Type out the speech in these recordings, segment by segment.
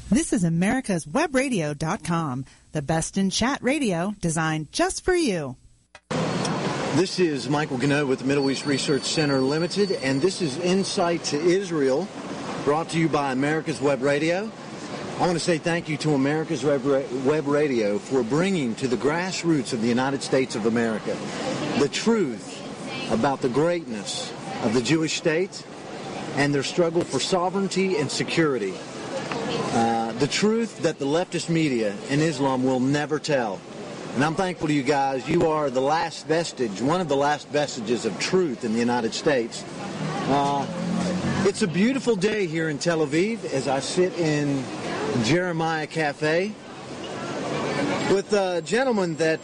This is americaswebradio.com, the best in chat radio designed just for you. This is Michael Gano with the Middle East Research Center Limited, and this is Insight to Israel, brought to you by America's Web Radio. I want to say thank you to America's Web Radio for bringing to the grassroots of the United States of America the truth about the greatness of the Jewish state and their struggle for sovereignty and security. The truth that the leftist media and Islam will never tell. And I'm thankful to you guys. You are the last vestige, one of the last vestiges of truth in the United States. It's a beautiful day here in Tel Aviv as I sit in Jeremiah Cafe with a gentleman that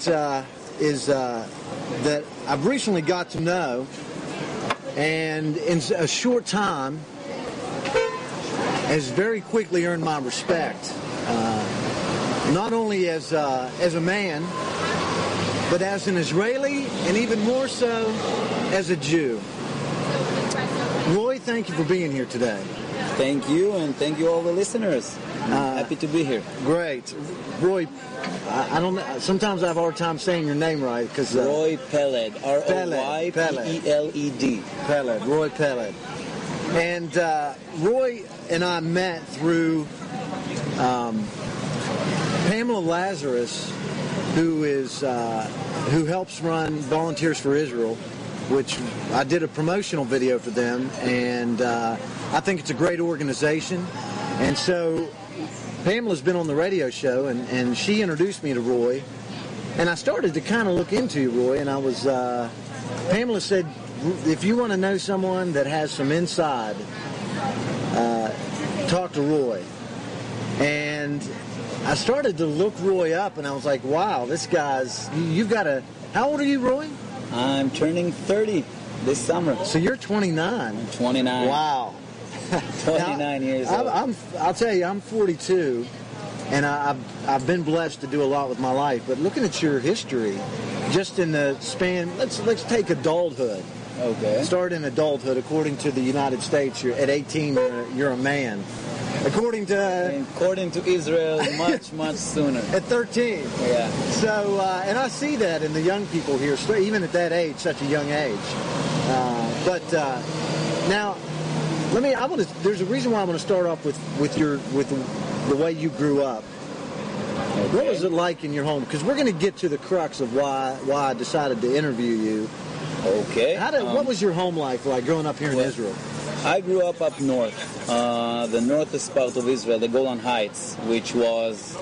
that I've recently got to know, and in a short time has very quickly earned my respect, not only as a man, but as an Israeli, and even more so as a Jew. Roy, thank you for being here today. Thank you, and thank you all the listeners. Happy to be here. Great. Roy, I don't know, sometimes I have a hard time saying your name right, because Roy Peled, R-O-Y-P-E-L-E-D. Peled, Roy Peled. And Roy and I met through Pamela Lazarus, who helps run Volunteers for Israel, which I did a promotional video for them, and I think it's a great organization. And so Pamela's been on the radio show, and she introduced me to Roy, and I started to kind of look into you, Roy, and I was Pamela said, if you want to know someone that has some inside, talk to Roy. And I started to look Roy up, and I was like, wow, this guy's, you've got a, how old are you, Roy? I'm turning 30 this summer. So you're 29. I'm 29. Wow. 29 now, years old. I'll tell you, I'm 42, and I've been blessed to do a lot with my life. But looking at your history, just in the span, let's take adulthood. Okay. Start in adulthood. According to the United States, at 18, you're a man. According to Israel, much sooner. At 13. Yeah. So, and I see that in the young people here, even at that age, such a young age. Now, there's a reason why I want to start off with the way you grew up. Okay. What was it like in your home? Because we're going to get to the crux of why I decided to interview you. Okay. What was your home life like growing up here in Israel? I grew up north, the northest part of Israel, the Golan Heights, which was,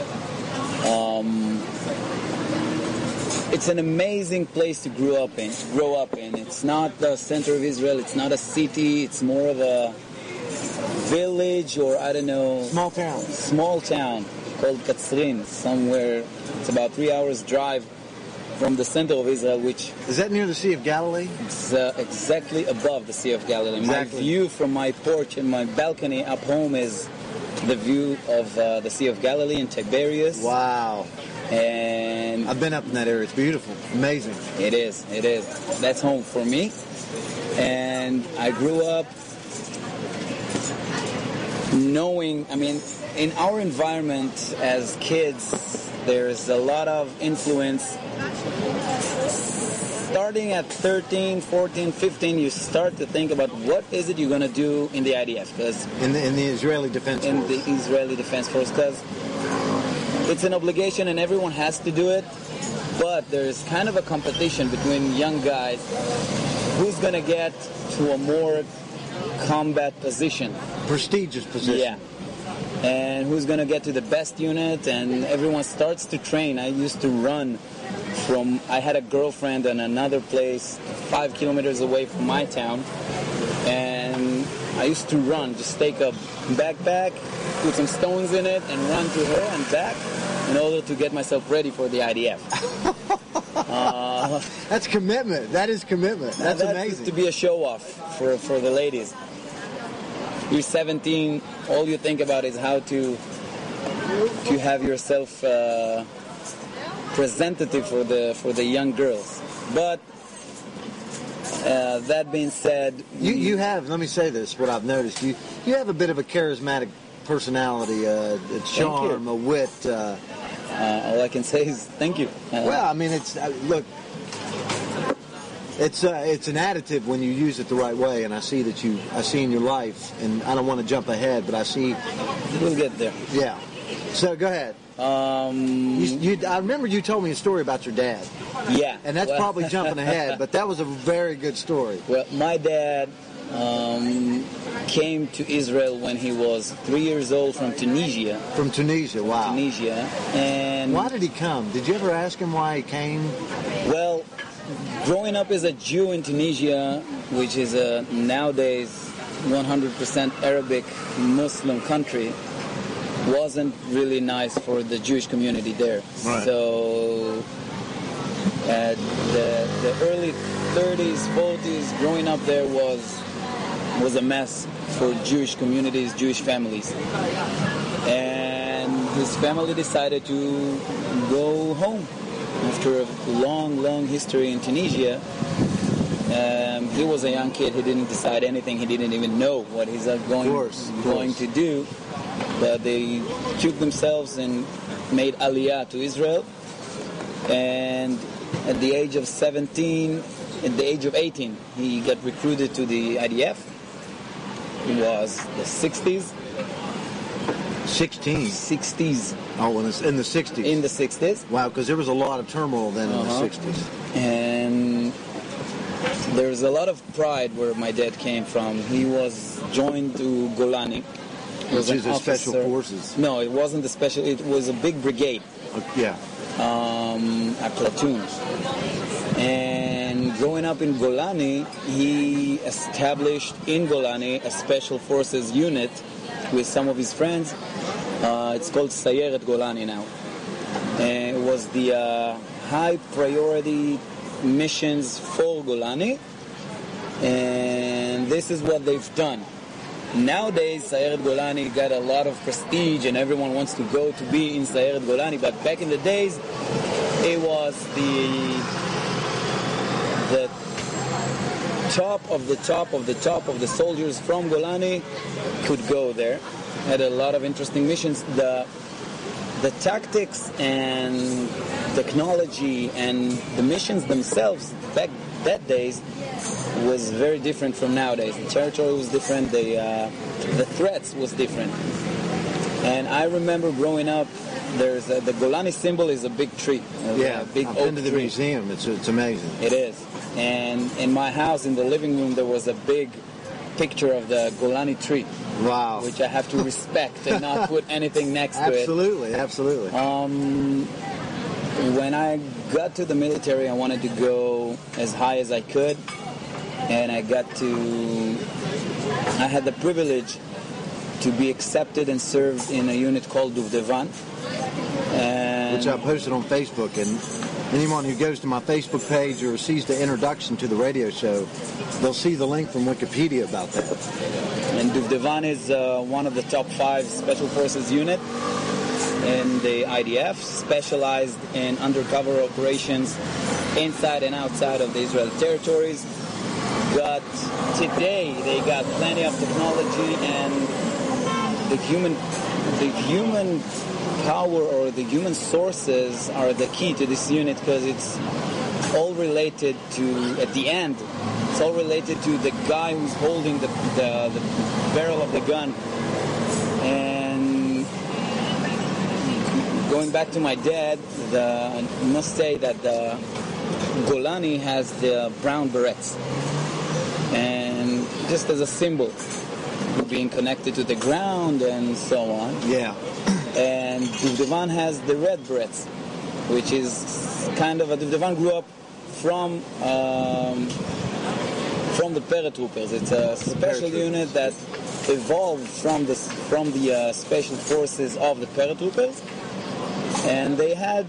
it's an amazing place to grow up in. It's not the center of Israel, it's not a city, it's more of a village, or I don't know. Small town called Katzrin, somewhere. It's about 3 hours drive from the center of Israel, which... Is that near the Sea of Galilee? It's exactly above the Sea of Galilee. Exactly. My view from my porch and my balcony up home is the view of the Sea of Galilee and Tiberias. Wow. And... I've been up in that area. It's beautiful. Amazing. It is. That's home for me. And I grew up knowing, in our environment as kids, there's a lot of influence. Starting at 13, 14, 15, you start to think about what is it you're going to do in the IDF. Because in the Israeli Defense Force. In the Israeli Defense Force, because it's an obligation and everyone has to do it. But there's kind of a competition between young guys. Who's going to get to a more combat position? Prestigious position. Yeah. And who's going to get to the best unit, and everyone starts to train. I used to run I had a girlfriend in another place 5 kilometers away from my town, and I used to run, just take a backpack, put some stones in it, and run to her and back in order to get myself ready for the IDF. That's commitment. That is commitment. That's amazing. To be a show-off for the ladies. You're 17, all you think about is how to have yourself representative for the young girls. But that being said, you have, let me say this, what I've noticed, you have a bit of a charismatic personality, a charm, a wit. All I can say is thank you. Well, I mean, it's look. It's an additive when you use it the right way, and I see in your life, and I don't want to jump ahead, but I see. We'll get there. Yeah. So go ahead. I remember you told me a story about your dad. Yeah. And that's probably jumping ahead, but that was a very good story. Well, my dad came to Israel when he was 3 years old from Tunisia. From Tunisia, wow. Tunisia. And why did he come? Did you ever ask him why he came? Well, growing up as a Jew in Tunisia, which is a nowadays 100% Arabic Muslim country, wasn't really nice for the Jewish community there. Right. So the early 30s, 40s, growing up there was a mess for Jewish communities, Jewish families. And his family decided to go home after a long, long history in Tunisia. He was a young kid. He didn't decide anything. He didn't even know what he's going to do. But they took themselves and made Aliyah to Israel. And at the age of 17, at the age of 18, he got recruited to the IDF. It was the 60s. 60s. Oh, in the 60s. In the 60s. Wow, because there was a lot of turmoil then in the 60s. And there's a lot of pride where my dad came from. He was joined to Golani. Which is the special forces. No, it wasn't the special. It was a big brigade. Yeah. A platoon. And growing up in Golani, he established in Golani a special forces unit with some of his friends. It's called Sayeret Golani now. And it was the high priority missions for Golani. And this is what they've done. Nowadays, Sayeret Golani got a lot of prestige and everyone wants to go to be in Sayeret Golani, but back in the days, it was the top of the top of the top of the soldiers from Golani could go there. Had a lot of interesting missions. The tactics and technology and the missions themselves back that days was very different from nowadays. The territory was different. The threats was different. And I remember growing up, there's the Golani symbol is a big tree. Yeah, a big I've oak been to the tree. museum. It's amazing. It is. And in my house, in the living room, there was a big picture of the Golani tree. Wow. Which I have to respect and not put anything next to it. Absolutely. When I got to the military, I wanted to go as high as I could, and I had the privilege to be accepted and served in a unit called Duvdevan. Which I posted on Facebook, and anyone who goes to my Facebook page or sees the introduction to the radio show, they'll see the link from Wikipedia about that. And Duvdevan is one of the top 5 special forces unit in the IDF, specialized in undercover operations inside and outside of the Israeli territories. But today they got plenty of technology, and the human power or the human sources are the key to this unit, because it's all related to, at the end, it's all related to the guy who's holding the barrel of the gun. And going back to my dad, I must say that the Golani has the brown berets, and just as a symbol, being connected to the ground and so on. Yeah. And Duvdevan has the red berets, which is kind of Duvdevan grew up from the paratroopers. It's a special unit that evolved from the special forces of the paratroopers, and they had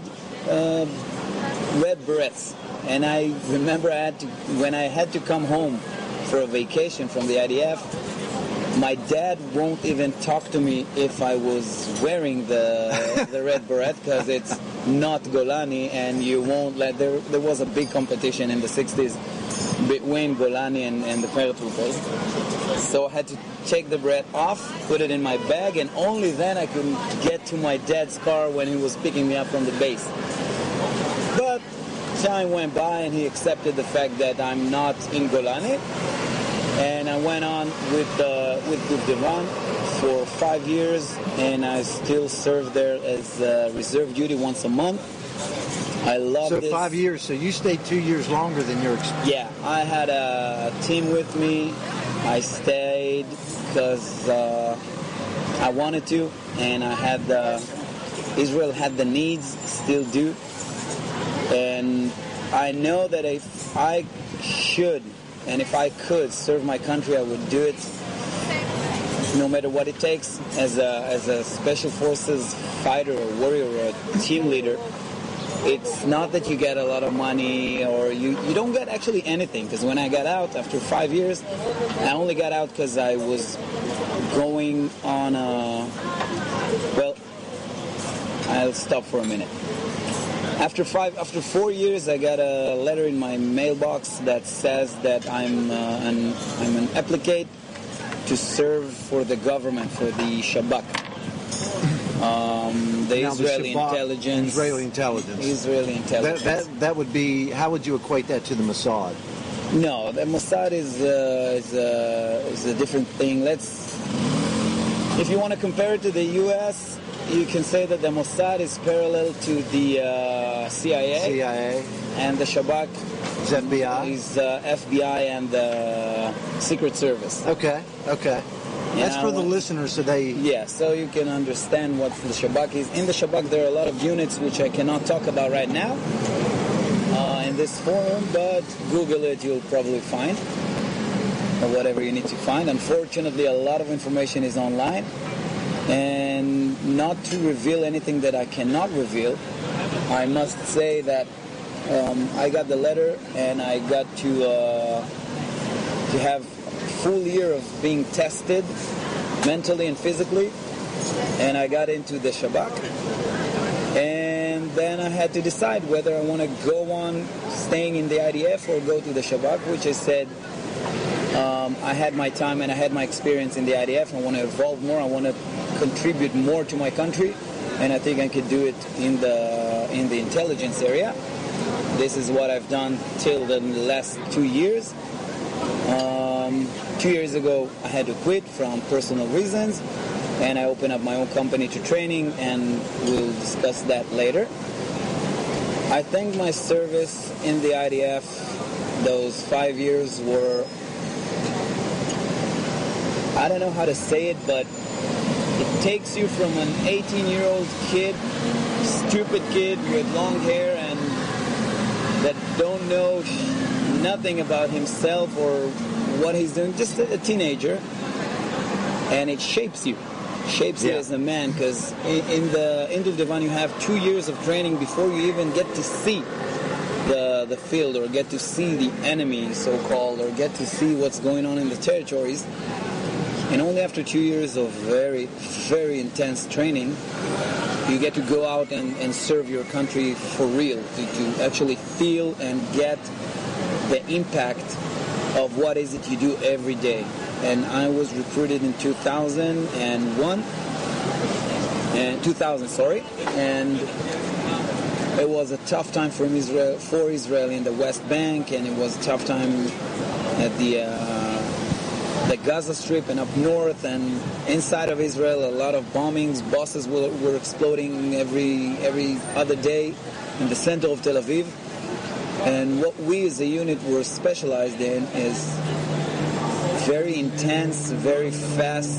red berets. And I remember when I had to come home for a vacation from the IDF, my dad won't even talk to me if I was wearing the red beret, because it's not Golani, and you won't let. There was a big competition in the 60s between Golani and the paratroopers. So I had to take the bread off, put it in my bag, and only then I could get to my dad's car when he was picking me up from the base. But time went by and he accepted the fact that I'm not in Golani, and I went on with Duvdevan for 5 years, and I still serve there as reserve duty once a month. I love so this. 5 years, so you stayed 2 years longer than your experience. Yeah, I had a team with me. I stayed because I wanted to, and I had Israel had the needs, still do. And I know that if I should, and if I could serve my country, I would do it, no matter what it takes. As a special forces fighter or warrior or a team leader, it's not that you get a lot of money or you don't get actually anything. Because when I got out after 5 years, I only got out because I was going on well, I'll stop for a minute. After 4 years, I got a letter in my mailbox that says that I'm an applicant to serve for the government, for the Shabak, the Israeli intelligence. Israeli intelligence. Israeli intelligence. That would be. How would you equate that to the Mossad? No, the Mossad is a different thing. If you want to compare it to the U.S., you can say that the Mossad is parallel to the CIA, and the Shabak is FBI. Is FBI and the Secret Service. Okay. That's for the listeners, so they... Yeah, so you can understand what the Shabak is. In the Shabak, there are a lot of units which I cannot talk about right now in this forum, but Google it, you'll probably find, or whatever you need to find. Unfortunately, a lot of information is online, and not to reveal anything that I cannot reveal, I must say that I got the letter, and I got to have full year of being tested mentally and physically, and I got into the Shabak, and then I had to decide whether I want to go on staying in the IDF or go to the Shabak, which I said I had my time and I had my experience in the IDF. I want to evolve more, I want to contribute more to my country, and I think I could do it in the intelligence area. This is what I've done till the last 2 years. 2 years ago, I had to quit from personal reasons, and I opened up my own company to training, and we'll discuss that later. I think my service in the IDF, those 5 years were, I don't know how to say it, but it takes you from an 18-year-old kid, stupid kid with long hair and that don't know nothing about himself or what he's doing, just a teenager, and it shapes you as a man, because in the Duvdevan you have 2 years of training before you even get to see the field or get to see the enemy, so-called, or get to see what's going on in the territories. And only after 2 years of very, very intense training, you get to go out and serve your country for real, to actually feel and get the impact of what is it you do every day. And I was recruited in 2000, and it was a tough time for Israel in the West Bank, and it was a tough time at the Gaza Strip and up north, and inside of Israel, a lot of bombings. Buses were exploding every other day in the center of Tel Aviv. And what we as a unit were specialized in is very intense, very fast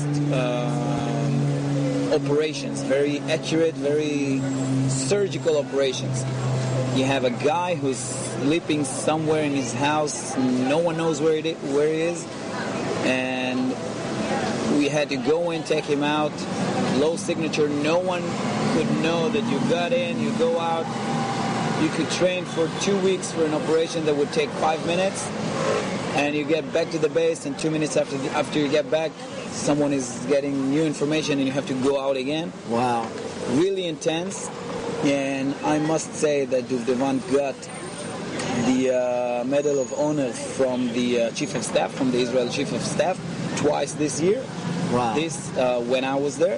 operations, very accurate, very surgical operations. You have a guy who's sleeping somewhere in his house, no one knows where he is, and we had to go in, take him out, low signature, no one could know that you got in, you go out. You could train for 2 weeks for an operation that would take 5 minutes, and you get back to the base, and 2 minutes after you get back, someone is getting new information and you have to go out again. Wow. Really intense, and I must say that Duvdevan got the Medal of Honor from the Chief of Staff, from the Israel Chief of Staff, twice this year. Wow. This when I was there.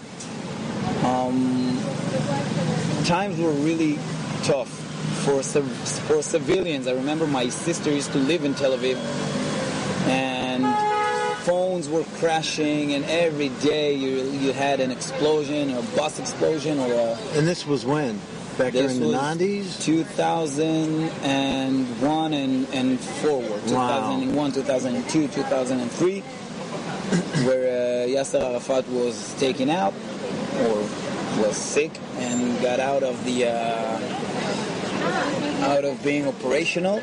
Times were really tough for civilians. I remember my sister used to live in Tel Aviv, and phones were crashing, and every day you had an explosion, a bus explosion, or a... And this was when? Back during the 90s? 2001 and forward. Wow. 2001, 2002, 2003, where Yasser Arafat was taken out, or was sick, and got out of being operational.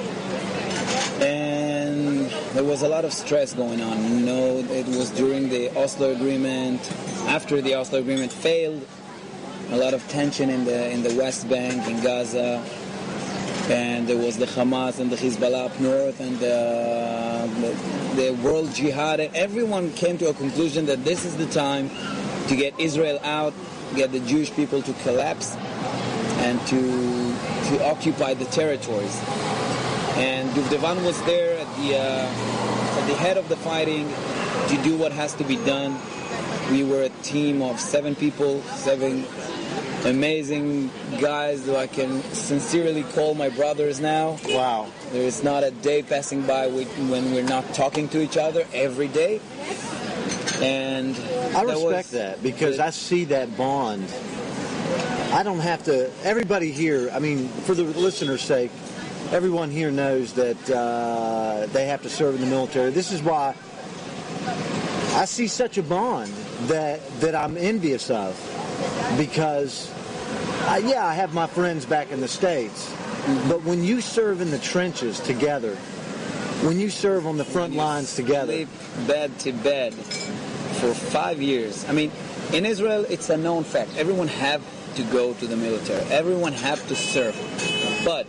And there was a lot of stress going on. You know, it was during the Oslo Agreement. After the Oslo Agreement failed, a lot of tension in the West Bank, in Gaza, and there was the Hamas and the Hezbollah up north, and the world jihad, and everyone came to a conclusion that this is the time to get Israel out, get the Jewish people to collapse, and to occupy the territories. And Duvdevan was there at the head of the fighting to do what has to be done. We were a team of 7 people, 7 amazing guys who I can sincerely call my brothers now. Wow. There is not a day passing by when we're not talking to each other every day. And I respect that because I see that bond. I don't have to, everybody here, I mean, for the listener's sake, everyone here knows that they have to serve in the military. This is why I see such a bond that I'm envious of, because, I have my friends back in the States, but when you serve in the trenches together, when you serve on the front lines together. Sleep bed to bed for 5 years. I mean, in Israel, it's a known fact. Everyone have to go to the military. Everyone have to serve. But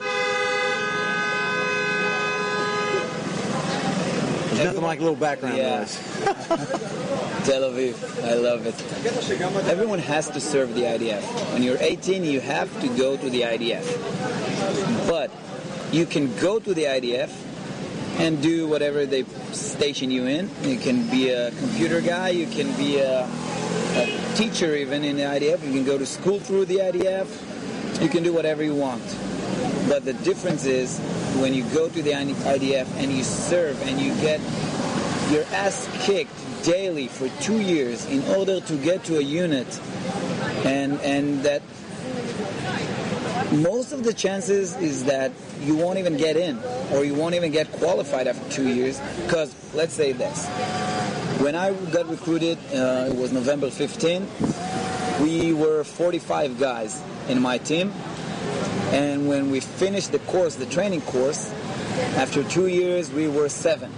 there's nothing like a little background noise. Tel Aviv, I love it. Everyone has to serve the IDF. When you're 18, you have to go to the IDF. But you can go to the IDF and do whatever they station you in. You can be a computer guy, you can be a teacher even in the IDF, you can go to school through the IDF, you can do whatever you want. But the difference is when you go to the IDF and you serve and you get your ass kicked daily for 2 years in order to get to a unit, and that most of the chances is that you won't even get in, or you won't even get qualified after 2 years. Because let's say this, when I got recruited, it was November 15, we were 45 guys in my team, and when we finished the course, the training course, after 2 years we were 7.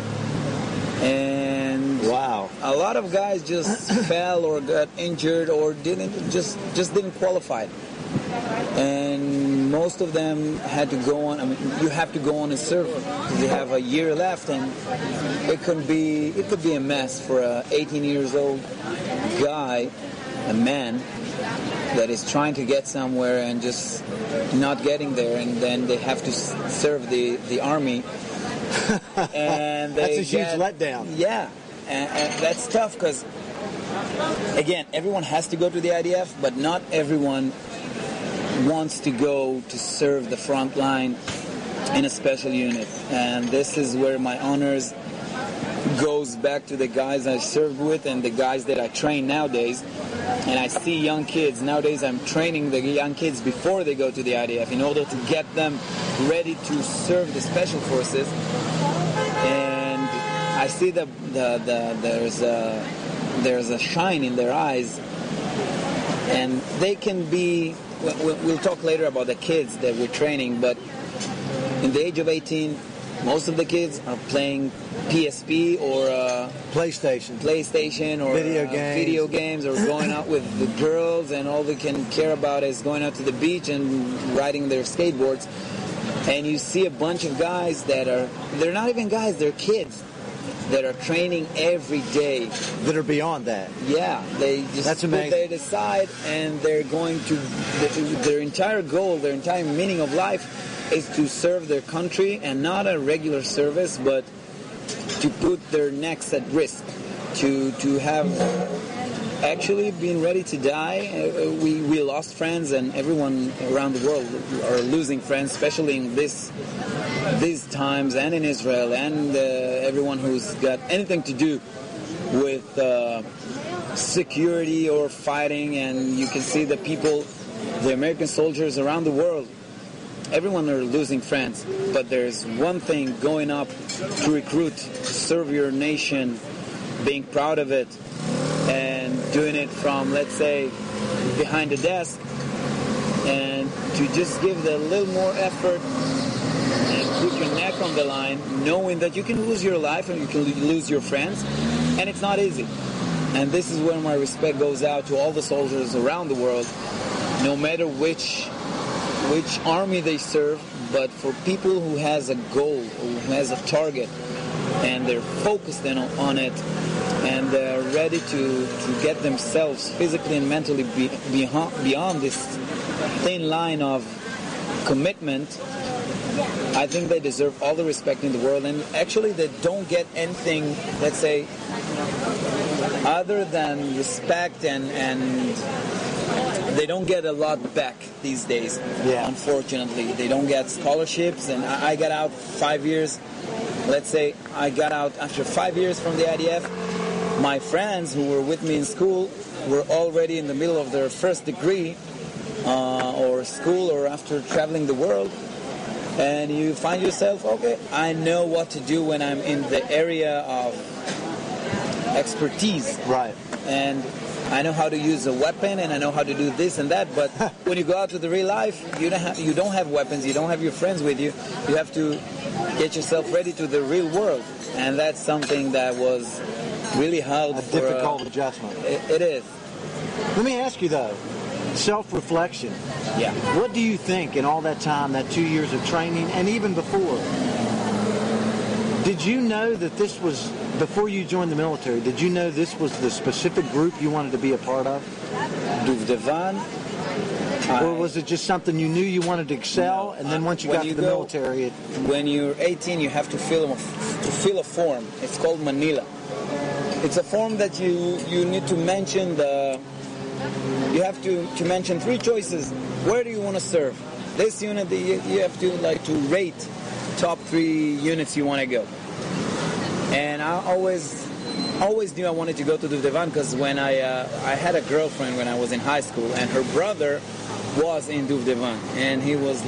And wow, a lot of guys just fell or got injured or just didn't qualify. And most of them had to go on. I mean, you have to go on and serve because you have a year left, and it could be a mess for a 18 years old guy, a man that is trying to get somewhere and just not getting there, and then they have to serve the army. And that's a huge letdown. Yeah, and that's tough because, again, everyone has to go to the IDF, but not everyone wants to go to serve the front line in a special unit. And this is where my honors goes back to the guys I served with and the guys that I train nowadays. And I see young kids. Nowadays I'm training the young kids before they go to the IDF in order to get them ready to serve the special forces. And I see there's a shine in their eyes, and they can be. We'll talk later about the kids that we're training, but in the age of 18, most of the kids are playing PSP or PlayStation or video games, or going out with the girls, and all they can care about is going out to the beach and riding their skateboards. And you see a bunch of guys they're not even guys, they're kids. that are training every day. That are beyond that. Yeah, they just That's put amazing. that aside, and they're going to, their entire goal, their entire meaning of life is to serve their country, and not a regular service, but to put their necks at risk, to have actually been ready to die. We lost friends, and everyone around the world are losing friends, especially in these times, and in Israel, and everyone who's got anything to do with security or fighting. And you can see the people, the American soldiers around the world, everyone are losing friends. But there's one thing: going up to recruit, serve your nation, being proud of it, and doing it from, let's say, behind the desk, and to just give a little more effort and put your neck on the line, knowing that you can lose your life and you can lose your friends, and it's not easy. And this is where my respect goes out to all the soldiers around the world, no matter which army they serve, but for people who has a goal, who has a target, and they're focused on it, and they're ready to get themselves physically and mentally beyond this thin line of commitment, I think they deserve all the respect in the world. And actually they don't get anything, let's say, other than respect, and they don't get a lot back these days. Yeah. Unfortunately, they don't get scholarships. And I got out 5 years. Let's say I got out after 5 years from the IDF. My friends who were with me in school were already in the middle of their first degree or school, or after traveling the world. And you find yourself, okay, I know what to do when I'm in the area of expertise. Right. And I know how to use a weapon, and I know how to do this and that. But when you go out to the real life, you don't have weapons, you don't have your friends with you. You have to get yourself ready to the real world. And that's something that was really hard. A difficult adjustment. It is. Let me ask you, though, self-reflection. Yeah. What do you think in all that time, that 2 years of training, and even before? Did you know that this was, before you joined the military, did you know this was the specific group you wanted to be a part of? Duvdevan. Or was it just something you knew you wanted to excel, and then once you got to the military... When you're 18, you have to fill a form. It's called Manila. It's a form that you need to mention you have to mention 3 choices. Where do you want to serve? This unit, you have to rate top 3 units you want to go. And I always knew I wanted to go to Duvdevan, because when I had a girlfriend when I was in high school, and her brother was in Duvdevan, and he was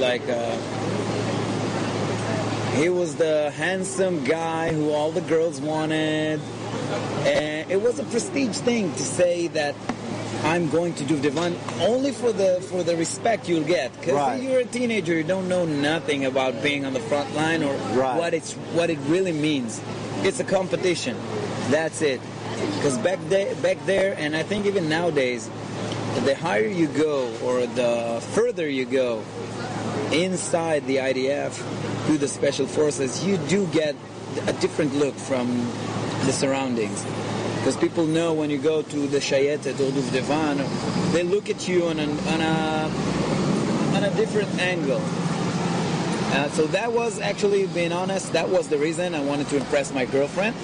he was the handsome guy who all the girls wanted, and it was a prestige thing to say that I'm going to Duvdevan only for the respect you'll get, because right. You're a teenager, you don't know nothing about being on the front line or right. what it really means. It's a competition. That's it. Because back there, and I think even nowadays, the higher you go or the further you go inside the IDF through the Special Forces, you do get a different look from the surroundings. Because people know when you go to the Shayetet or Duvdevan, they look at you on a different angle. So that was actually, being honest, that was the reason I wanted to impress my girlfriend.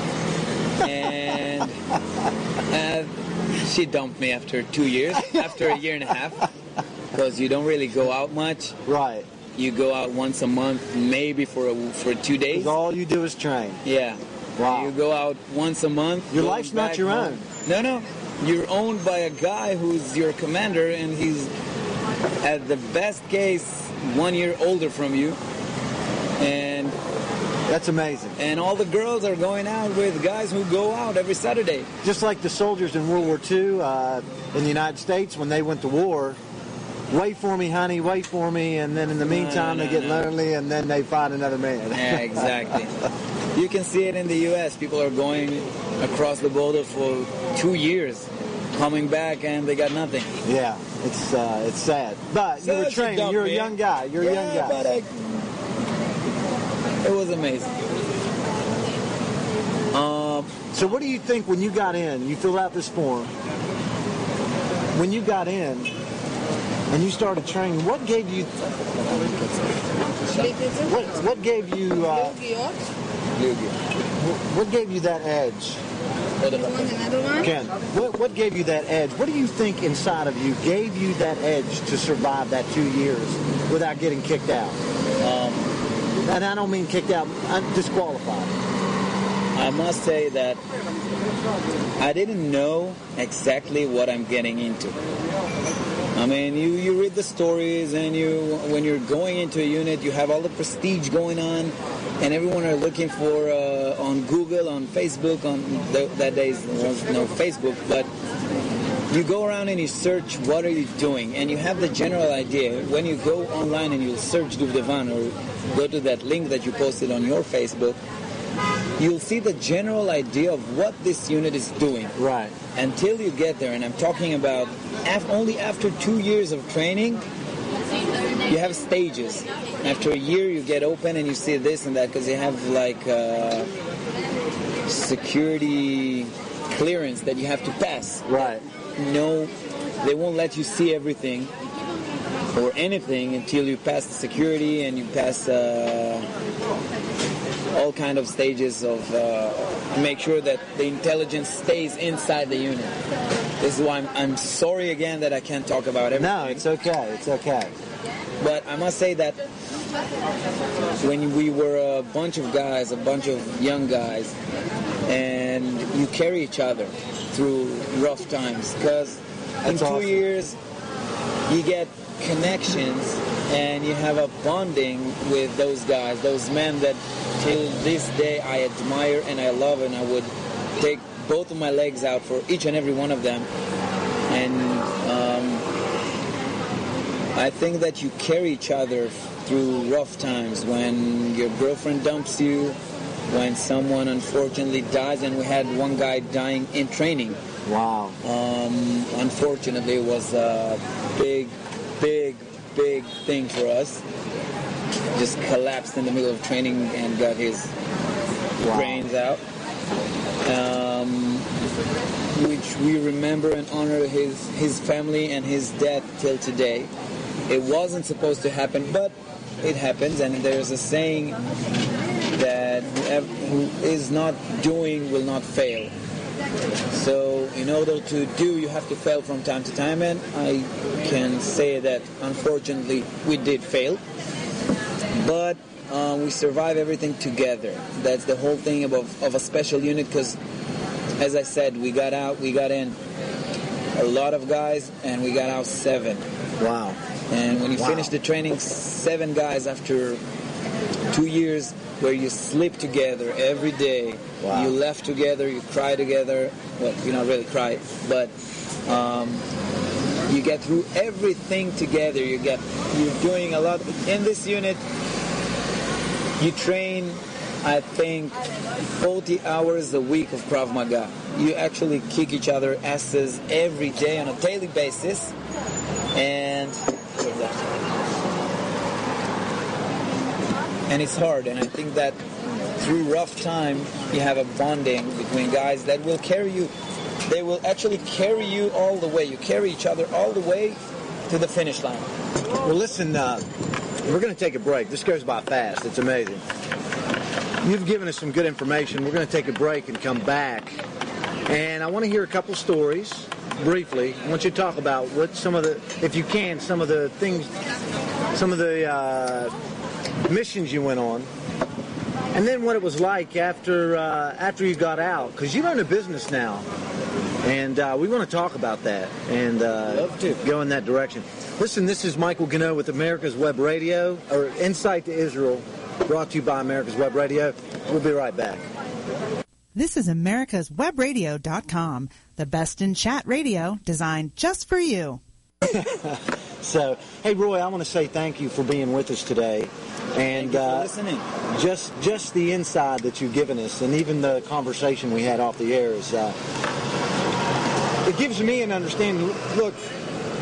And she dumped me after 2 years, after a year and a half, because you don't really go out much. Right. You go out once a month, maybe for 2 days. Because all you do is train. Yeah. Wow. You go out once a month. Your life's not your own. No. You're owned by a guy who's your commander, and he's, at the best case, 1 year older from you. And that's amazing. And all the girls are going out with guys who go out every Saturday. Just like the soldiers in World War II in the United States, when they went to war, wait for me, honey, wait for me, and then in the meantime they get lonely, and then they find another man. Yeah, exactly. You can see it in the U.S. People are going across the border for 2 years, coming back, and they got nothing. Yeah, it's sad. But you were training. You're a young guy. You're a young guy. But it was amazing. So what do you think when you got in? You filled out this form. When you got in and you started training, what gave you? What gave you? What gave you that edge? You want another one? Ken, what gave you that edge? What do you think inside of you gave you that edge to survive that 2 years without getting kicked out? And I don't mean kicked out, I'm disqualified. I must say that I didn't know exactly what I'm getting into. I mean, you read the stories, and when you're going into a unit, you have all the prestige going on, and everyone are looking for on Google, on Facebook. That days there was no Facebook, but you go around and you search what are you doing, and you have the general idea. When you go online and you search Duvdevan or go to that link that you posted on your Facebook, you'll see the general idea of what this unit is doing. Right. Until you get there, and I'm talking about only after 2 years of training, you have stages. After a year, you get open and you see this and that, because you have like security clearance that you have to pass. Right. No, they won't let you see everything or anything until you pass the security and you pass all kind of stages of make sure that the intelligence stays inside the unit. This is why I'm sorry again that I can't talk about everything. No, it's okay. It's okay. But I must say that when we were a bunch of guys, a bunch of young guys, and you carry each other through rough times, because in 2 years you get connections and you have a bonding with those guys, those men that till this day I admire and I love, and I would take both of my legs out for each and every one of them. And I think that you carry each other through rough times, when your girlfriend dumps you, when someone unfortunately dies, and we had one guy dying in training. Wow. Unfortunately, it was a big thing for us. Just collapsed in the middle of training and got his brains out. Which we remember and honor his family and his death till today. It wasn't supposed to happen, but it happens, and there's a saying that who is not doing will not fail. So in order to do, you have to fail from time to time, and I can say that unfortunately we did fail, but we survive everything together. That's the whole thing of a special unit, because as I said, we got in a lot of guys, and we got out 7. Wow. And when you finish the training, 7 guys after 2 years, where you sleep together every day, you laugh together, you cry together. Well, you not really cry, but you get through everything together. You're doing a lot in this unit. You train, I think, 40 hours a week of Krav Maga. You actually kick each other asses every day on a daily basis, and it's hard. And I think that through rough time, you have a bonding between guys that will carry you. They will actually carry you all the way. You carry each other all the way to the finish line. Well, listen, we're going to take a break. This goes by fast. It's amazing. You've given us some good information. We're going to take a break and come back. And I want to hear a couple stories, briefly. I want you to talk about what some of the, if you can, some of the things, some of the missions you went on. And then what it was like after you got out. Because you run a business now. And we want to talk about that and love to go in that direction. Listen, this is Michael Gano with America's Web Radio, or Insight to Israel, brought to you by America's Web Radio. We'll be right back. This is americaswebradio.com, the best in chat radio designed just for you. So, hey, Roy, I want to say thank you for being with us today. And thank you for listening. Just the inside that you've given us, and even the conversation we had off the air, is it gives me an understanding. Look,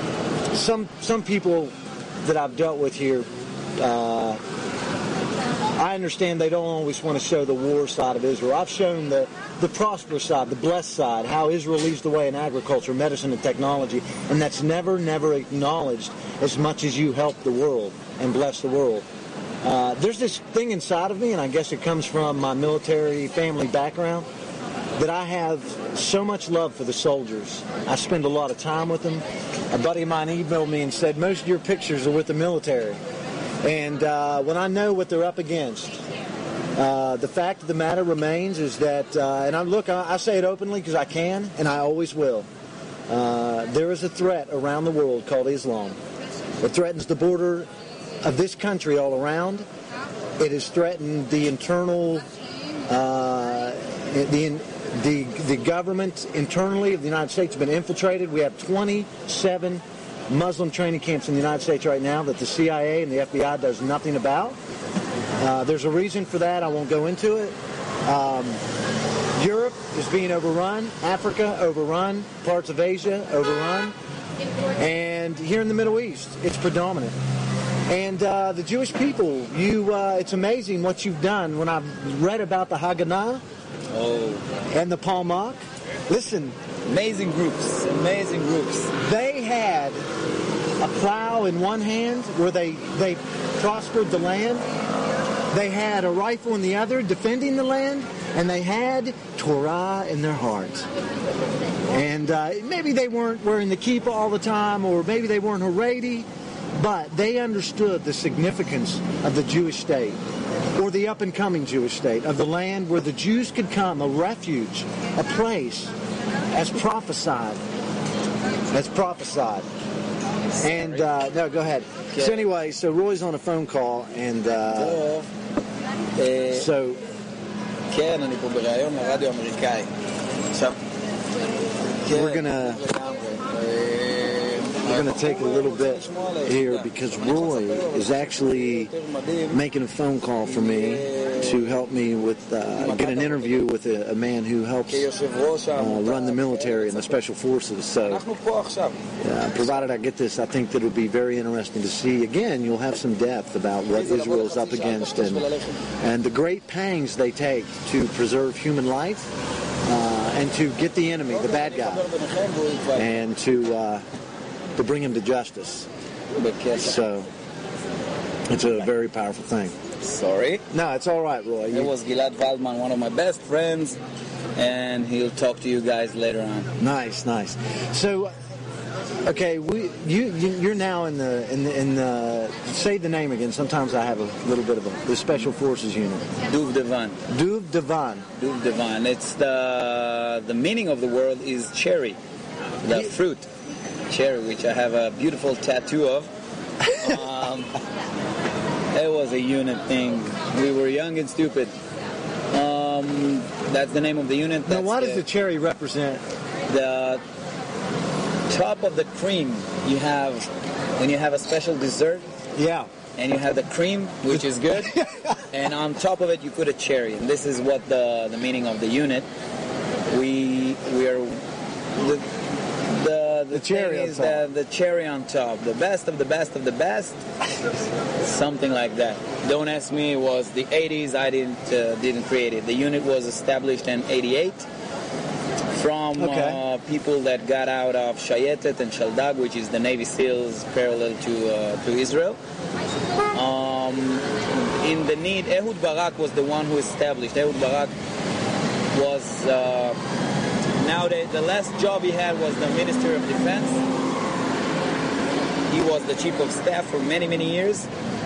some people that I've dealt with here, I understand they don't always want to show the war side of Israel. I've shown the prosperous side, the blessed side, how Israel leads the way in agriculture, medicine, and technology, and that's never acknowledged as much as you help the world and bless the world. There's this thing inside of me, and I guess it comes from my military family background, that I have so much love for the soldiers. I spend a lot of time with them. A buddy of mine emailed me and said, most of your pictures are with the military. And when I know what they're up against, the fact of the matter remains is that, I say it openly because I can, and I always will. There is a threat around the world called Islam. It threatens the border of this country all around. It has threatened the internal, the government internally of the United States has been infiltrated. We have 27 Muslim training camps in the United States right now that the CIA and the FBI does nothing about. There's a reason for that. I won't go into it. Europe is being overrun. Africa overrun. Parts of Asia overrun. And here in the Middle East, it's predominant. And the Jewish people, it's amazing what you've done. When I've read about the Haganah and the Palmach, listen. Amazing groups. They had a plow in one hand where they prospered the land. They had a rifle in the other defending the land. And they had Torah in their hearts. And maybe they weren't wearing the kippah all the time, or maybe they weren't Haredi, but they understood the significance of the Jewish state, or the up-and-coming Jewish state, of the land where the Jews could come, a refuge, a place, as prophesied. And, no, go ahead. Okay. So anyway, Roy's on a phone call, and so... כן, אני פה בראיון לרדיו אמריקאי. עכשיו... We're gonna take a little bit here because Roy is actually making a phone call for me to help me with get an interview with a man who helps run the military and the special forces. So, provided I get this, I think that it'll be very interesting to see. Again, you'll have some depth about what Israel is up against and the great pangs they take to preserve human life and to get the enemy, the bad guy, and to bring him to justice. So, it's a very powerful thing. Sorry? No, it's all right, Roy. It was Gilad Waldman, one of my best friends, and he'll talk to you guys later on. Nice. So, okay, you're now in the say the name again. Sometimes I have a little bit of the Special Forces Unit. Duvdevan. Duvdevan. It's the meaning of the word is cherry, the fruit. Cherry, which I have a beautiful tattoo of. It was a unit thing. We were young and stupid. That's the name of the unit. Now, what does the cherry represent? The top of the cream you have when you have a special dessert. Yeah. And you have the cream, which is good. And on top of it, you put a cherry. And this is what the meaning of the unit. We are... The cherry is the cherry on top, the best of the best of the best, something like that. Don't ask me. It was the 80s. I didn't create it. The unit was established in '88 from people that got out of Shayetet and Shaldag, which is the Navy SEALs parallel to Israel. In the need, Ehud Barak was the one who established. Ehud Barak was. Nowadays, the last job he had was the Minister of Defense. He was the Chief of Staff for many, many years.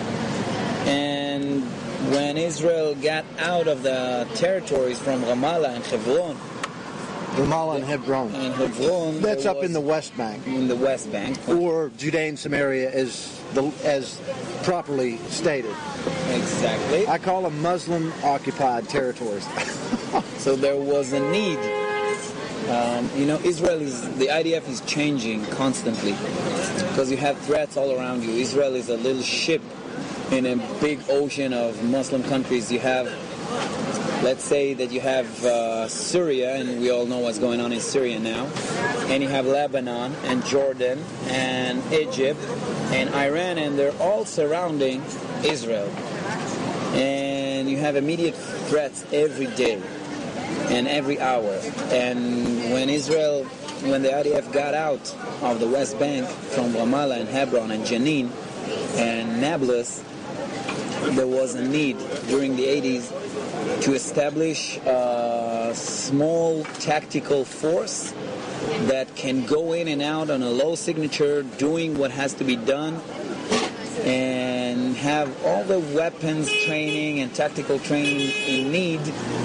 And when Israel got out of the territories from Ramallah and Hebron... Ramallah and Hebron. That's up in the West Bank. In the West Bank. Or Judea and Samaria as properly stated. Exactly. I call them Muslim-occupied territories. So there was a need... the IDF is changing constantly because you have threats all around you. Israel is a little ship in a big ocean of Muslim countries. You have, let's say that you have Syria, and we all know what's going on in Syria now, and you have Lebanon and Jordan and Egypt and Iran, and they're all surrounding Israel. And have immediate threats every day and every hour. And when the IDF got out of the West Bank from Ramallah and Hebron and Jenin and Nablus, there was a need during the 80s to establish a small tactical force that can go in and out on a low signature, doing what has to be done, and have all the weapons training and tactical training in need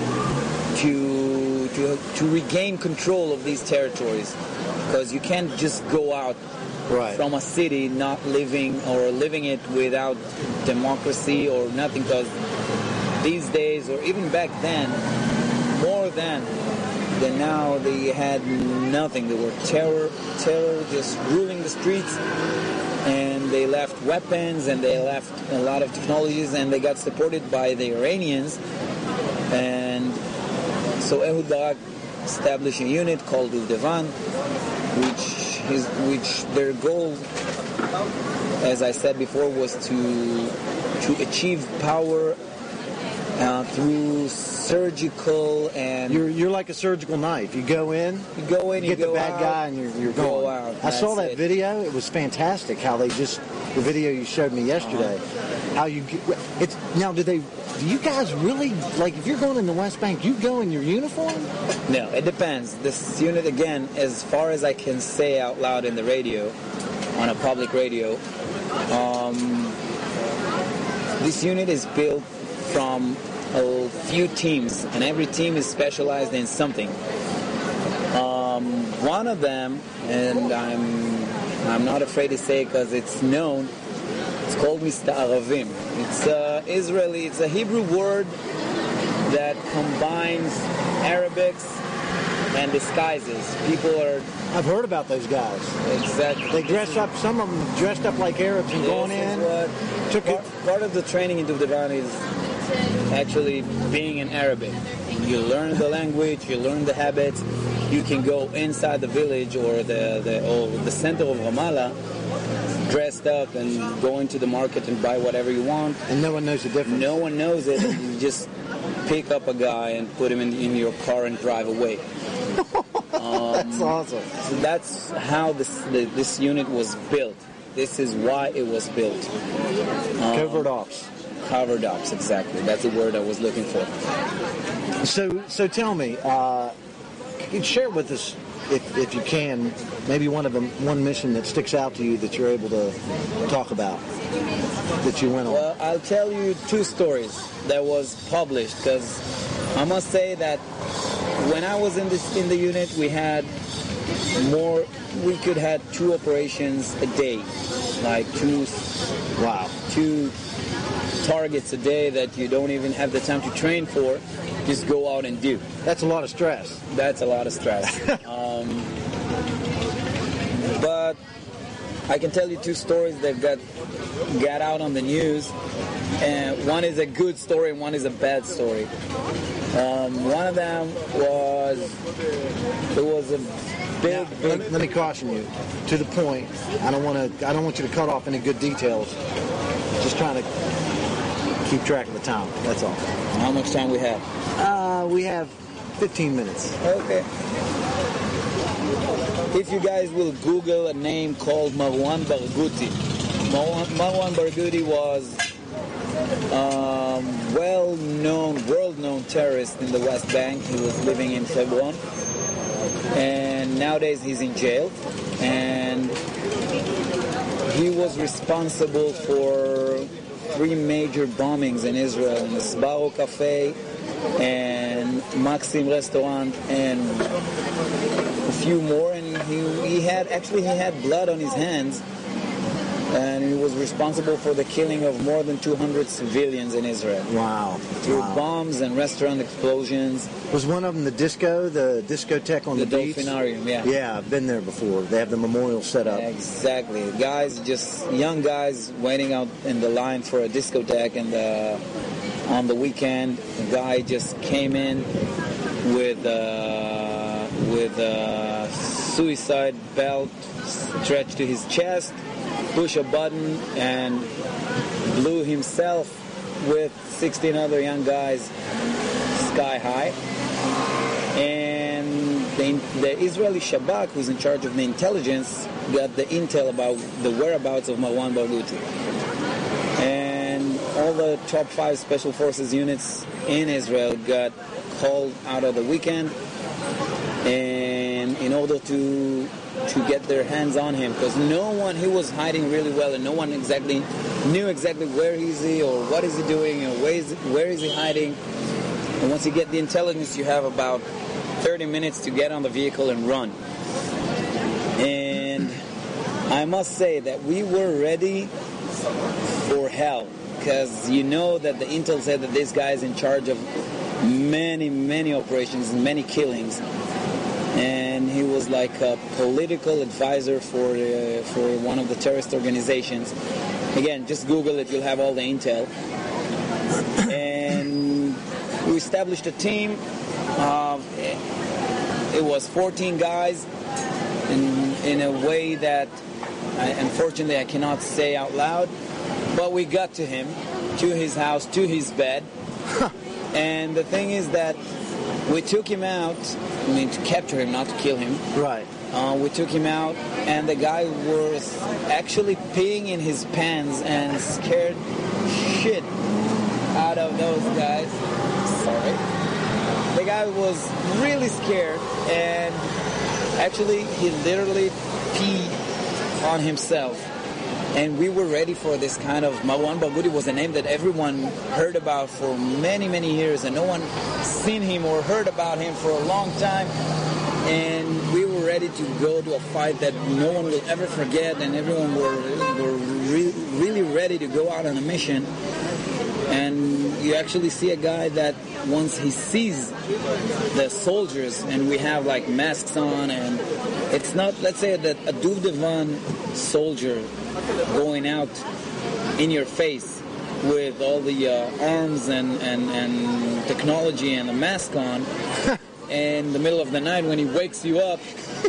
to regain control of these territories. Because you can't just go out from a city not living or living it without democracy or nothing, because these days, or even back then, more than now, they had nothing. They were terror just ruling the streets, and they left weapons and they left a lot of technologies, and they got supported by the Iranians. And so Ehud Barak established a unit called Duvdevan, which their goal, as I said before, was to achieve power through surgical and... You're like a surgical knife. You go in, you get the bad guy, and you're going. Out. I saw that video. It was fantastic how the video you showed me yesterday, how you it's now. Do you guys really, like, if you're going in the West Bank, you go in your uniform? No, it depends. This unit, again, as far as I can say out loud in the radio, on a public radio, this unit is built from a few teams, and every team is specialized in something. One of them, and I'm not afraid to say it because it's known, it's called Mista'aravim. It's Israeli, it's a Hebrew word that combines Arabics and disguises. I've heard about those guys. Exactly. They dress up, some of them dressed up like Arabs and going in. Part of the training in Duvdevan is actually being an Arabic. You learn the language, you learn the habits. You can go inside the village or the center of Ramallah dressed up and go into the market and buy whatever you want. And no one knows the difference. No one knows it. You just pick up a guy and put him in your car and drive away. That's awesome. So that's how this unit was built. This is why it was built. Covert ops. Covert ops, exactly. That's the word I was looking for. So tell me, you share with us, if you can, maybe one mission that sticks out to you that you're able to talk about, that you went on. Well, I'll tell you two stories that was published, because I must say that when I was in the unit, we could have 2 operations a day, like 2 targets a day that you don't even have the time to train for. Just go out and do. That's a lot of stress. That's a lot of stress. But I can tell you 2 stories that got out on the news, and one is a good story and one is a bad story. One of them was a big. Let me caution you, to the point. I don't want you to cut off any good details. Just trying to keep track of the time. That's all. How much time we have? We have 15 minutes. Okay. If you guys will Google a name called Marwan Barghouti. Marwan Barghouti was well-known, world-known terrorist in the West Bank. He was living in Hebron, and nowadays he's in jail. And he was responsible for 3 major bombings in Israel, in the Sbarro Cafe and Maxim Restaurant, and a few more. And he had blood on his hands, and he was responsible for the killing of more than 200 civilians in Israel. Wow. Through bombs and restaurant explosions. Was one of them the discotheque on the beach? The Dolphinarium, yeah. Yeah, I've been there before. They have the memorial set up. Exactly. Guys, just young guys waiting out in the line for a discotheque, and on the weekend, the guy just came in with a suicide belt stretched to his chest, push a button, and blew himself with 16 other young guys sky high. And the Israeli Shabak, who's in charge of the intelligence, got the intel about the whereabouts of Marwan Barghouti. And all the top 5 special forces units in Israel got called out of the weekend, and in order to get their hands on him, because he was hiding really well, and no one exactly knew exactly where is he or what is he doing or where is he hiding. And once you get the intelligence, you have about 30 minutes to get on the vehicle and run. And I must say that we were ready for hell, because you know that the intel said that this guy is in charge of many operations and many killings, and he was like a political advisor for one of the terrorist organizations. Again, just Google it, you'll have all the intel. And we established a team. It was 14 guys in a way that unfortunately I cannot say out loud, but we got to him, to his house, to his bed. And the thing is that we took him out, to capture him, not to kill him. Right. We took him out, and the guy was actually peeing in his pants and scared shit out of those guys. Sorry. The guy was really scared, and actually he literally peed on himself. And we were ready for this kind of... Marwan Barghouti was a name that everyone heard about for many years, and no one seen him or heard about him for a long time. And we were ready to go to a fight that no one will ever forget, and everyone were really ready to go out on a mission. And you actually see a guy that once he sees the soldiers, and we have like masks on, and it's not, let's say, that a Duvdevan soldier going out in your face with all the arms and technology and a mask on in the middle of the night when he wakes you up,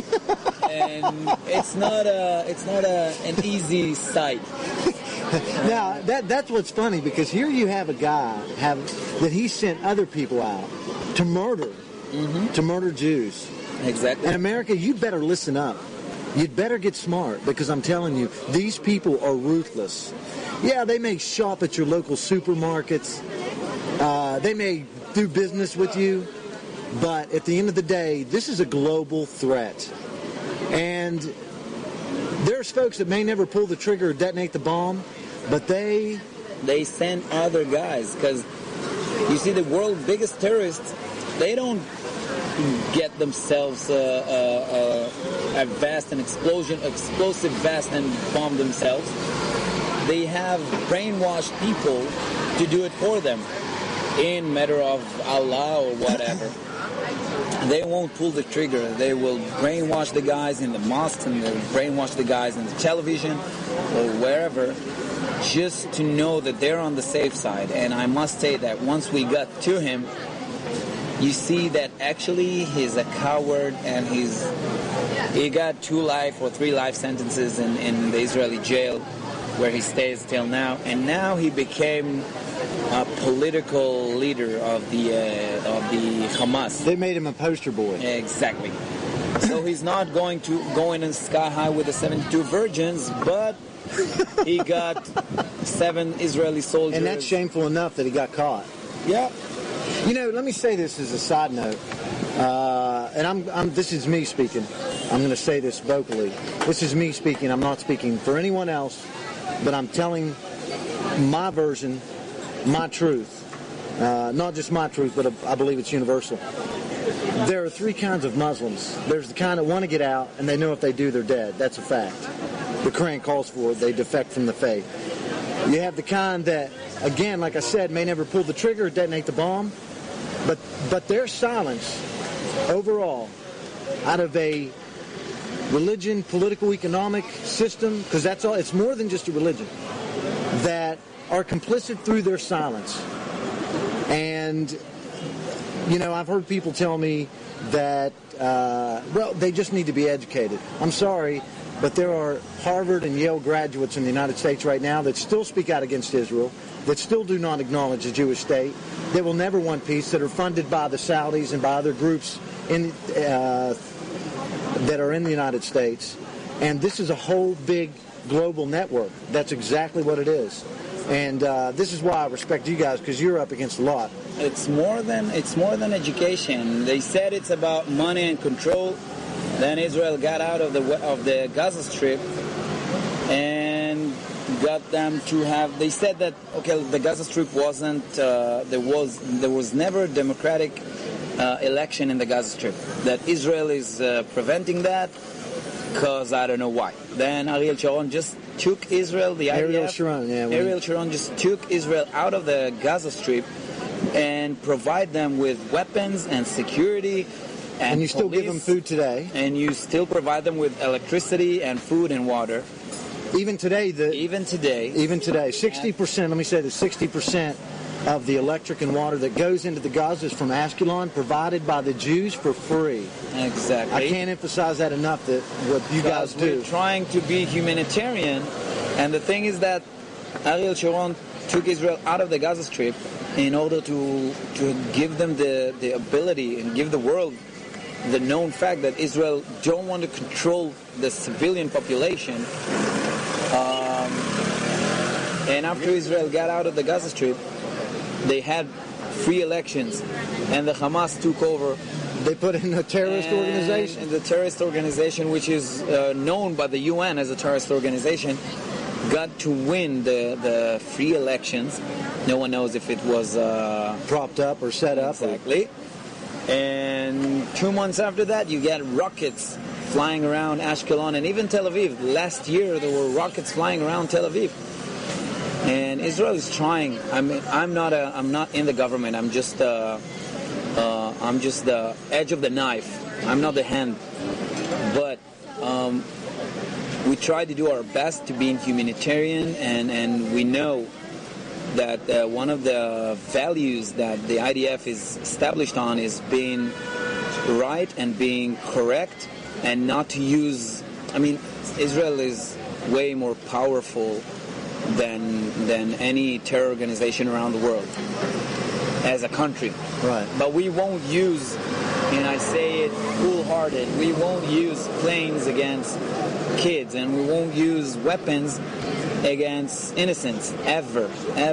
and it's not an easy sight. Now, that's what's funny, because here you have a guy that he sent other people out to murder, to murder Jews. Exactly. And America, you'd better listen up. You'd better get smart, because I'm telling you, these people are ruthless. Yeah, they may shop at your local supermarkets. They may do business with you. But at the end of the day, this is a global threat. And there's folks that may never pull the trigger or detonate the bomb, but they send other guys, because you see, the world's biggest terrorists, they don't get themselves a vast and explosive vest and bomb themselves. They have brainwashed people to do it for them in matter of Allah or whatever. They won't pull the trigger. They will brainwash the guys in the mosques, and they'll brainwash the guys in the television or wherever, just to know that they're on the safe side. And I must say that once we got to him, you see that actually he's a coward, and he got 2 life or 3 life sentences in the Israeli jail, where he stays till now. And now he became a political leader of the Hamas. They made him a poster boy. Exactly. So he's not going to go in and sky high with the 72 virgins, but he got 7 Israeli soldiers. And that's shameful enough that he got caught. Yeah. You know, let me say this as a side note, and this is me speaking. I'm going to say this vocally. This is me speaking. I'm not speaking for anyone else, but I'm telling my version, my truth. Not just my truth, but I believe it's universal. There are 3 kinds of Muslims. There's the kind that want to get out, and they know if they do, they're dead. That's a fact. The Quran calls for it. They defect from the faith. You have the kind that, again, like I said, may never pull the trigger or detonate the bomb, but their silence overall, out of a religion, political, economic system, because that's all, it's more than just a religion, that are complicit through their silence. And, you know, I've heard people tell me that, well, they just need to be educated. I'm sorry, but there are Harvard and Yale graduates in the United States right now that still speak out against Israel, that still do not acknowledge the Jewish state, that will never want peace, that are funded by the Saudis and by other groups that are in the United States. And this is a whole big global network. That's exactly what it is. And this is why I respect you guys, because you're up against a lot. It's more than education. They said it's about money and control. Then Israel got out of the Gaza Strip and got them to have. They said that the Gaza Strip wasn't. There was never a democratic election in the Gaza Strip. That Israel is preventing that because I don't know why. Then Ariel Sharon just took Israel. Ariel Sharon just took Israel out of the Gaza Strip and provide them with weapons and security. And you still give them food today. And you still provide them with electricity and food and water. Even today, 60%, let me say this, 60% of the electric and water that goes into the Gaza is from Ashkelon, provided by the Jews for free. Exactly. I can't emphasize that enough, that what you guys do. We're trying to be humanitarian, and the thing is that Ariel Sharon took Israel out of the Gaza Strip in order to give them the ability and give the world the known fact that Israel don't want to control the civilian population. And after Israel got out of the Gaza Strip, they had free elections, and the Hamas took over. They put in a terrorist organization. And the terrorist organization, which is known by the UN as a terrorist organization, got to win the free elections. No one knows if it was propped up or set up. Exactly. And 2 months after that, you get rockets flying around Ashkelon and even Tel Aviv. Last year, there were rockets flying around Tel Aviv. And Israel is trying. I mean, I'm not in the government. I'm just the edge of the knife. I'm not the hand. But we try to do our best to be humanitarian, and we know that one of the values that the IDF is established on is being right and being correct, and not to use. I mean, Israel is way more powerful than any terror organization around the world as a country. Right. But we won't use, and I say it full-hearted, we won't use planes against kids, and we won't use weapons against innocents, ever.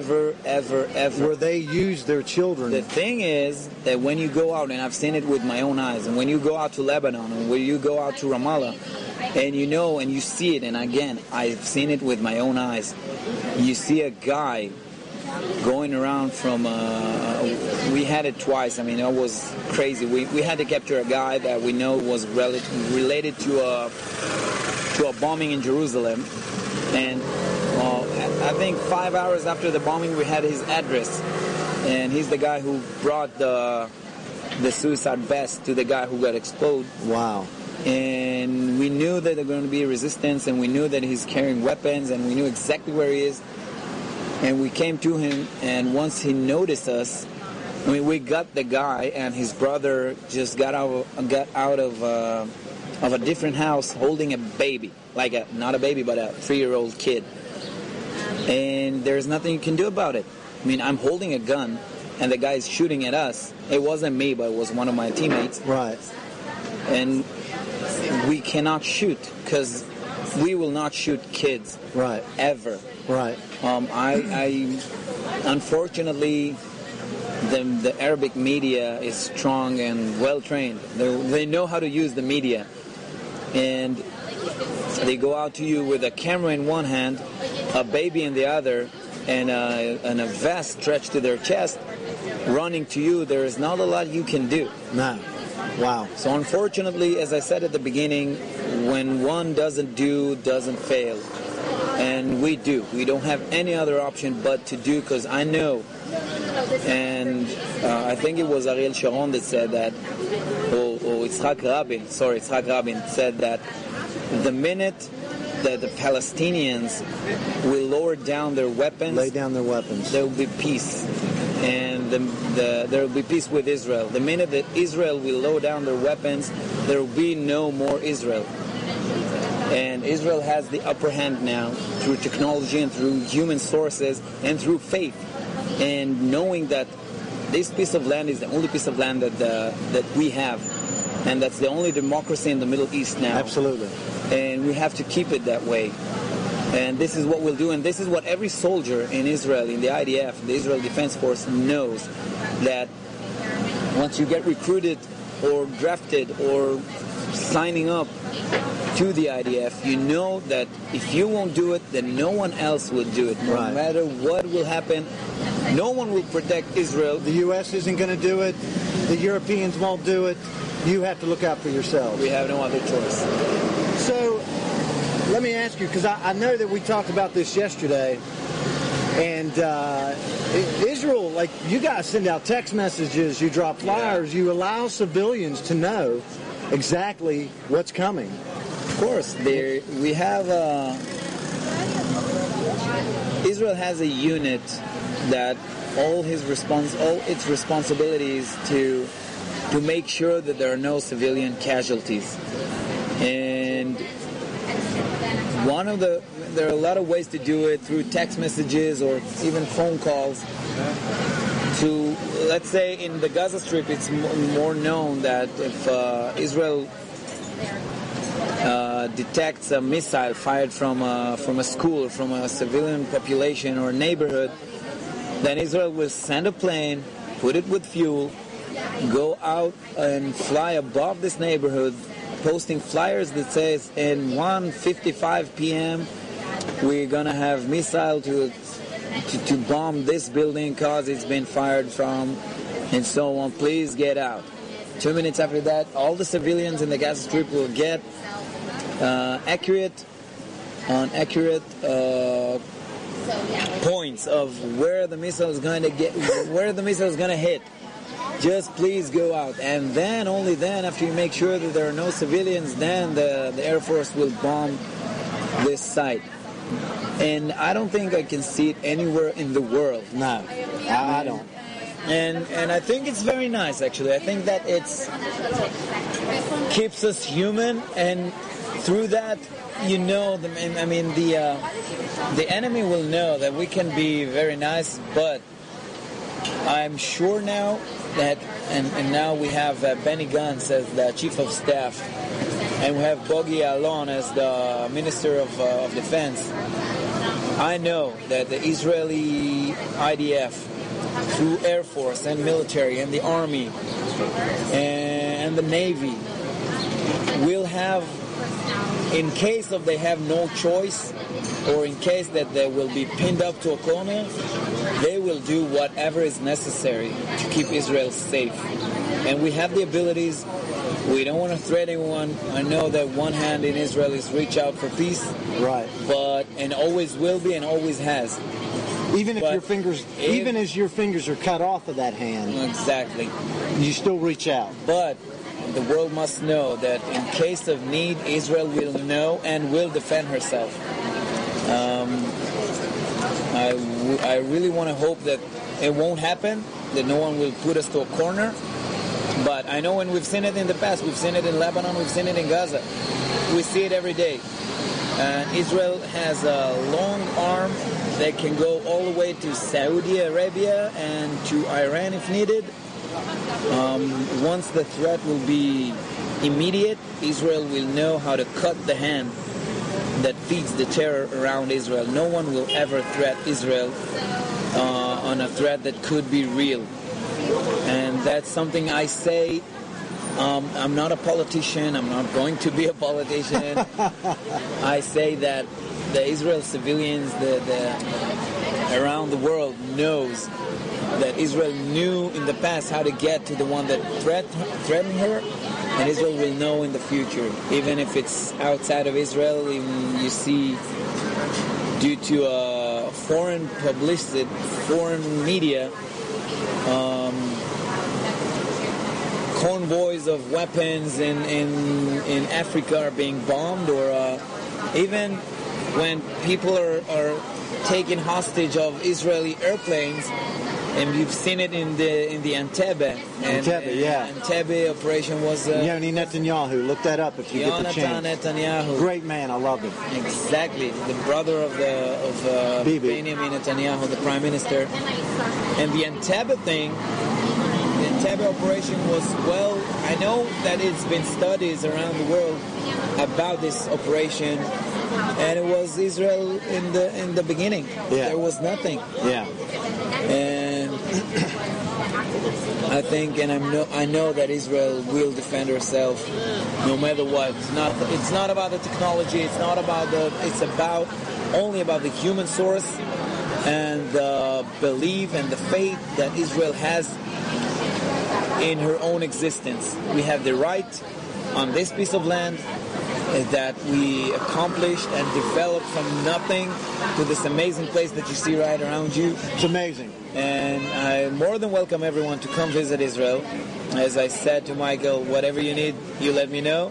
Where they use their children. The thing is that when you go out, and I've seen it with my own eyes, and when you go out to Lebanon, and when you go out to Ramallah, and you know, and you see it, and again, I've seen it with my own eyes, you see a guy going around from, we had it twice, I mean, it was crazy. We had to capture a guy that we know was related to a bombing in Jerusalem, and I think 5 hours after the bombing, we had his address, and he's the guy who brought the suicide vest to the guy who got exploded. Wow. And we knew that there were going to be resistance, and we knew that he's carrying weapons, and we knew exactly where he is. And we came to him, and once he noticed us, I mean, we got the guy, and his brother just got out of a different house holding a baby, not a baby, but a 3-year-old kid. And there's nothing you can do about it. I mean, I'm holding a gun, and the guy's shooting at us. It wasn't me, but it was one of my teammates. Right. And we cannot shoot, because we will not shoot kids. Right. Ever. Right. I unfortunately, the Arabic media is strong and well trained. They know how to use the media, and they go out to you with a camera in one hand, a baby in the other, and a vest stretched to their chest, running to you. There is not a lot you can do. No. Wow. So unfortunately, as I said at the beginning, when one doesn't fail. And we do. We don't have any other option but to do, because I know, and I think it was Ariel Sharon that said that, or Yitzhak Rabin said that the minute that the Palestinians will lower down their weapons, lay down their weapons, there will be peace. And there will be peace with Israel. The minute that Israel will lower down their weapons, there will be no more Israel. And Israel has the upper hand now through technology and through human sources and through faith. And knowing that this piece of land is the only piece of land that we have. And that's the only democracy in the Middle East now. Absolutely. And we have to keep it that way. And this is what we'll do. And this is what every soldier in Israel, in the IDF, the Israel Defense Force, knows. That once you get recruited or drafted or signing up to the IDF, you know that if you won't do it, then no one else will do it. No matter what will happen, no one will protect Israel. The U.S. isn't going to do it. The Europeans won't do it. You have to look out for yourselves. We have no other choice. So, let me ask you, because I know that we talked about this yesterday, and Israel, like, you guys send out text messages, you drop flyers, you allow civilians to know exactly what's coming. Of course, we have Israel has a unit that all its responsibilities to make sure that there are no civilian casualties. And there are a lot of ways to do it, through text messages or even phone calls. To, let's say, in the Gaza Strip, it's more known that if Israel detects a missile fired from a school, from a civilian population or neighborhood, then Israel will send a plane, put it with fuel, go out and fly above this neighborhood, posting flyers that says, in 1:55 p.m. we're gonna have missile to bomb this building because it's been fired from, and so on. Please get out. 2 minutes after that, all the civilians in the Gaza Strip will get accurate points of where the missile is going to hit. Just please go out. And then, only then, after you make sure that there are no civilians, then the Air Force will bomb this site. And I don't think I can see it anywhere in the world. No, I don't. And I think it's very nice, actually. I think that it's keeps us human, and through that, the enemy will know that we can be very nice, but I'm sure now that, and now we have Benny Gantz as the Chief of Staff, and we have Bogi Ya'alon as the Minister of Defense. I know that the Israeli IDF, through Air Force and military and the Army and the Navy, will have, in case of they have no choice, or in case that they will be pinned up to a corner, they will do whatever is necessary to keep Israel safe. And we have the abilities. We don't want to threat anyone. I know that one hand in Israel is reach out for peace. Right. And always will be and always has. Even as your fingers are cut off of that hand. Exactly. You still reach out. But the world must know that in case of need, Israel will know and will defend herself. I really want to hope that it won't happen, that no one will put us to a corner. But I know when we've seen it in the past, we've seen it in Lebanon, we've seen it in Gaza. We see it every day. Israel has a long arm that can go all the way to Saudi Arabia and to Iran if needed. Once the threat will be immediate, Israel will know how to cut the hand that feeds the terror around Israel. No one will ever threat Israel on a threat that could be real. And that's something I say. I'm not a politician. I'm not going to be a politician. I say that the Israel civilians around the world knows that Israel knew in the past how to get to the one that threatened her, and Israel will know in the future. Even if it's outside of Israel, even you see, due to foreign publicity, foreign media, convoys of weapons in Africa are being bombed, or even when people are taken hostage of Israeli airplanes, And you've seen it in the Entebbe. Entebbe, yeah. Entebbe operation was... Yoni Netanyahu. Look that up if you get the chance. Netanyahu. Great man. I love him. Exactly. The brother of Benjamin Netanyahu, the prime minister. And the Entebbe thing, the Entebbe operation was, well, I know that it's been studies around the world about this operation, and it was Israel in the beginning. Yeah. There was nothing. Yeah. And I think, and I know that Israel will defend herself no matter what. It's not about the technology. It's only about the human source and the belief and the faith that Israel has in her own existence. We have the right on this piece of land that we accomplished and developed from nothing to this amazing place that you see right around you. It's amazing. And I more than welcome everyone to come visit Israel. As I said to Michael, whatever you need, you let me know.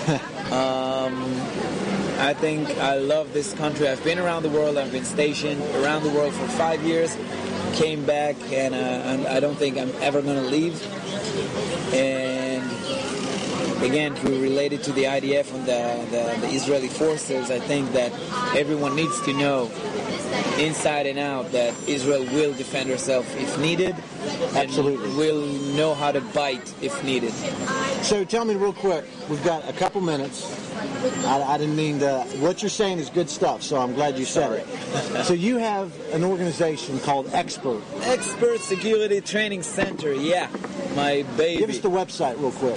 I think I love this country. I've been around the world. I've been stationed around the world for 5 years. Came back, and I don't think I'm ever going to leave. And again, to relate it to the IDF and the Israeli forces, I think that everyone needs to know inside and out that Israel will defend herself if needed. Absolutely. And will know how to bite if needed. So tell me real quick, we've got a couple minutes. I didn't mean to... What you're saying is good stuff, so I'm glad you said it. So you have an organization called Expert. Expert Security Training Center, yeah. My baby. Give us the website real quick.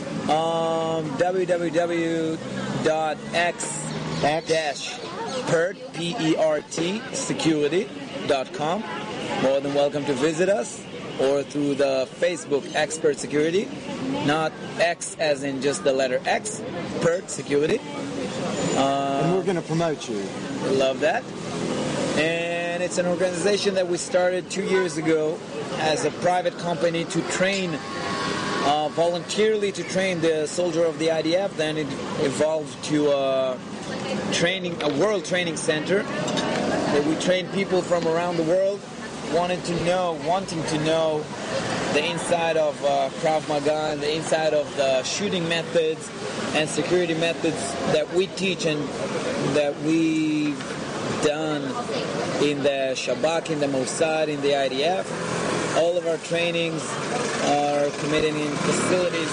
www.pert security.com. More than welcome to visit us, or through the Facebook Expert Security, not X as in just the letter X, PERT Security. And we're going to promote you. Love that. And it's an organization that we started 2 years ago as a private company to train, voluntarily to train the soldier of the IDF. Then it evolved to a world training center where we train people from around the world wanting to know the inside of Krav Maga and the inside of the shooting methods and security methods that we teach and that we've done in the Shabak, in the Mossad, in the IDF. All of our trainings are committed in facilities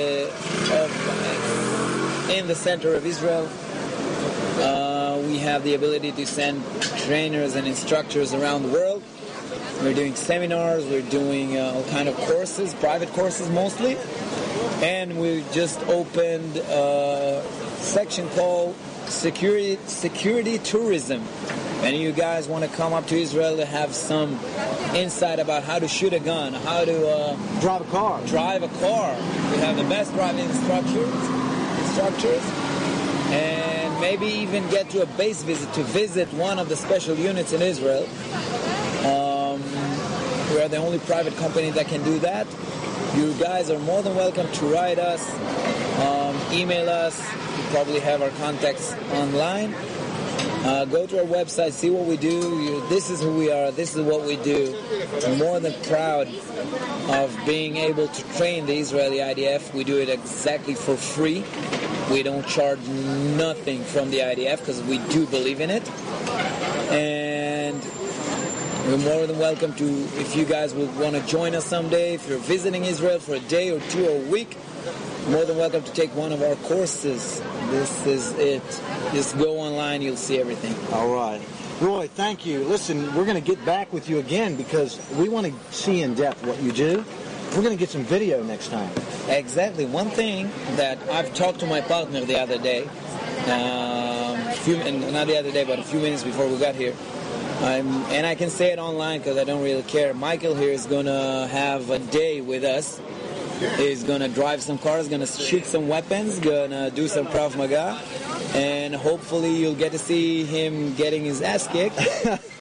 in the center of Israel. We have the ability to send trainers and instructors around the world. We're doing seminars, we're doing all kind of courses, private courses mostly, and we just opened a section called Security Tourism. Any of you guys want to come up to Israel to have some insight about how to shoot a gun, how to drive a car. We have the best driving instructors, and maybe even get to a base visit to visit one of the special units in Israel. We are the only private company that can do that. You guys are more than welcome to write us, email us. You probably have our contacts online. Go to our website, see what we do. This is who we are. This is what we do. I'm more than proud of being able to train the Israeli IDF. We do it exactly for free. We don't charge nothing from the IDF because we do believe in it. And you're more than welcome to, if you guys would want to join us someday, if you're visiting Israel for a day or two or a week, more than welcome to take one of our courses. This is it. Just go online, you'll see everything. All right. Roy, thank you. Listen, we're going to get back with you again because we want to see in depth what you do. We're going to get some video next time. Exactly. One thing that I've talked to my partner the other day, not the other day, but a few minutes before we got here, and I can say it online because I don't really care. Michael here is going to have a day with us. He's going to drive some cars, going to shoot some weapons, going to do some Krav Maga, and hopefully you'll get to see him getting his ass kicked.